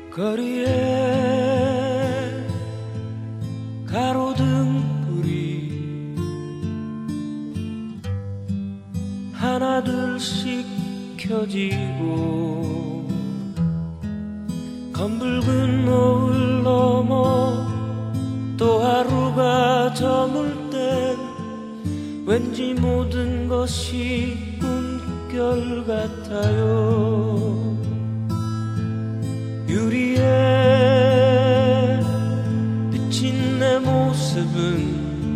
거리에 가로등불이 하나둘씩 켜지고 검붉은 노을 넘어 또 하루가 저물 땐 왠지 모든 것이 꿈결 같아요. 유리에 비친 내 모습은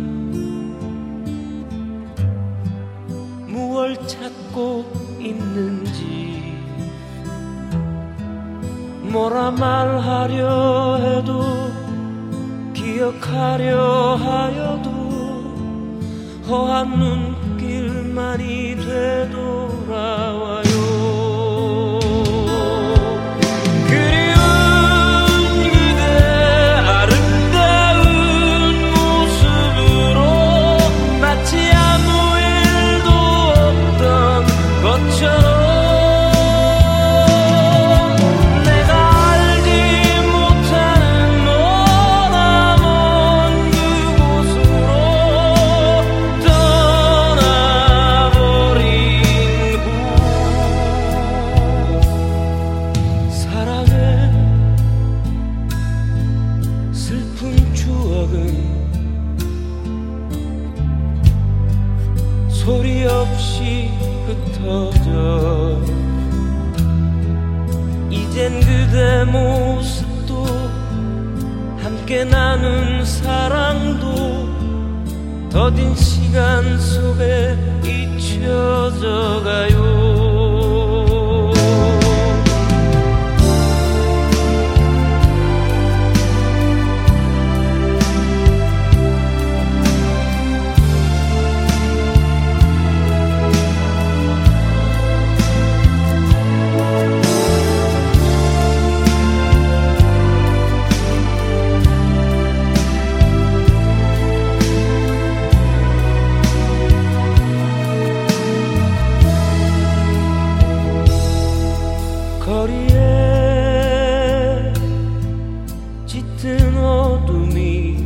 무얼 찾고 있는지 뭐라 말하려 해도 기억하려 하여도 허한 눈길만이 되돌아와요. 소리 없이 흩어져 이젠 그대 모습도 함께 나눈 사랑도 더딘 시간 속에 잊혀져 가요. 거리에 짙은 어둠이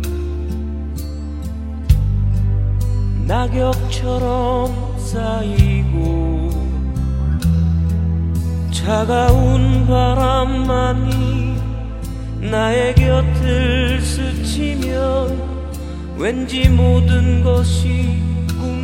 낙엽처럼 쌓이고 차가운 바람만이 나의 곁을 스치면 왠지 모든 것이